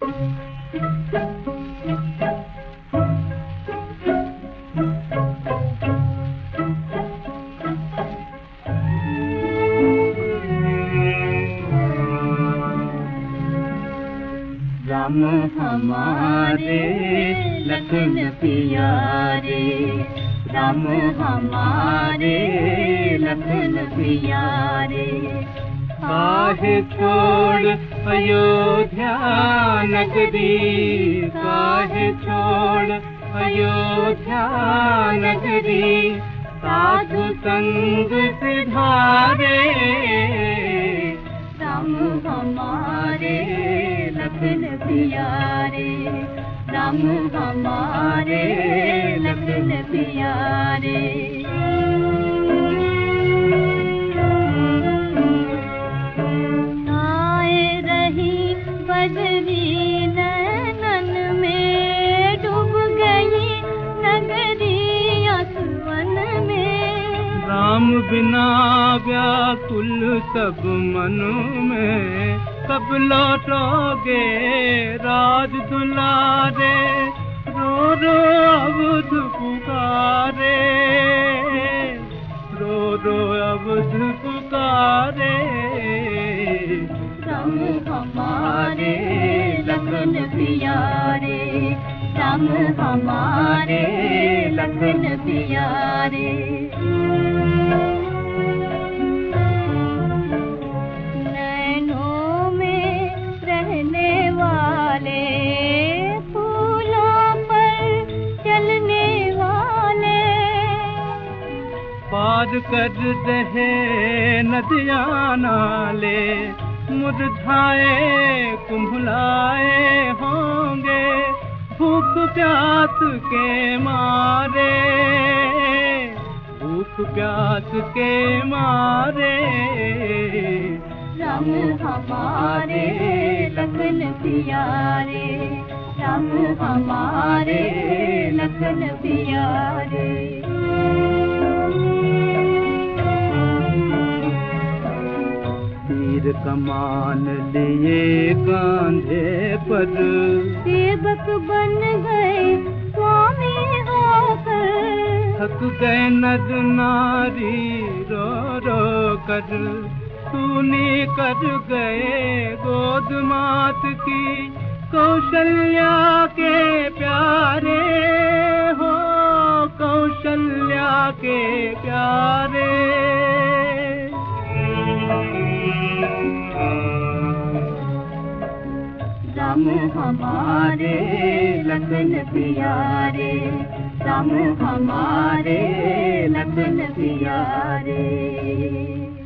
राम हमारे लखन प्यारे, राम हमारे लखन प्यारे। काहे छोड़ अयोध्या नगरी, काहे छोड़ अयोध्या नगरी। साधु संग सिधारे, राम हमारे लखन प्यारे, राम हमारे लखन प्यारे। आए रही बदरी नैनन में, डूब गई नगरी आसवन में। राम बिना व्याकुल सब मन में, कब लौटोगे राज दुलारे। रो रो अवध पुकारे, रो रो अवध पुकारे। राम हमारे लखन प्यारे, राम हमारे लखन प्यारे। पार कर रहे नदियाँ नाले, मुरझाए कुम्भलाए होंगे भूख प्यास के मारे, भूख प्यास के मारे। राम हमारे लखन प्यारे, राम हमारे लखन प्यारे। तीर कमान लिए कांधे पर, सेवक बन गए स्वामी होकर। थक गए नर नारी रो रो कर, तूने कर गए गोद मात की। कौशल्या के प्यारे हो, कौशल्या के प्यारे। राम हमारे लखन प्यारे, राम हमारे लखन प्यारे।